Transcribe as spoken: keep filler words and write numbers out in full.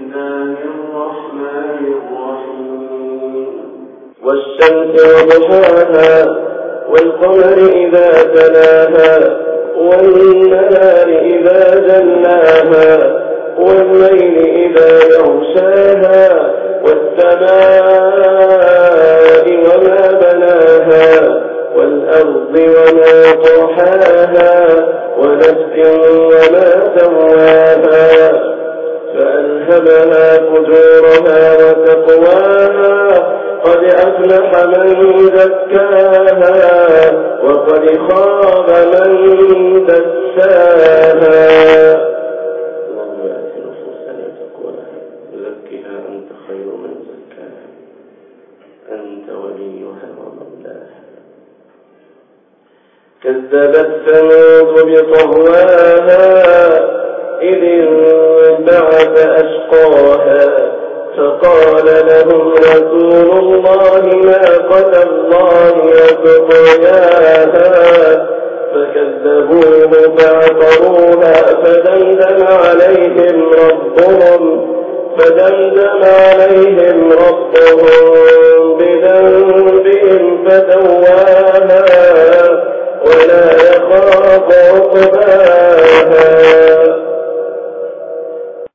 الله الرحمن الرحيم والشمس وضحاها والقمر إذا تلاها والنهار إذا جلاها والليل إذا يغشاها والسماء وما بناها والأرض وما طحاها ونفس وما سواها فألهمها فجورها وتقواها قد أفلح من زكاها وقد خاب من دساها اللهم آت نفوسنا تقواها زكها أنت خير من زكاها أنت وليها ومولاها كذبت ثمود بطغواها إذ انبعث أشقاها فقال لهم رسول الله ناقة الله وسقياها فكذبوه فعقروها فدمدم عليهم ربهم فدمدم عليهم ربهم بذنبهم فسواها ولا يخاف عقباها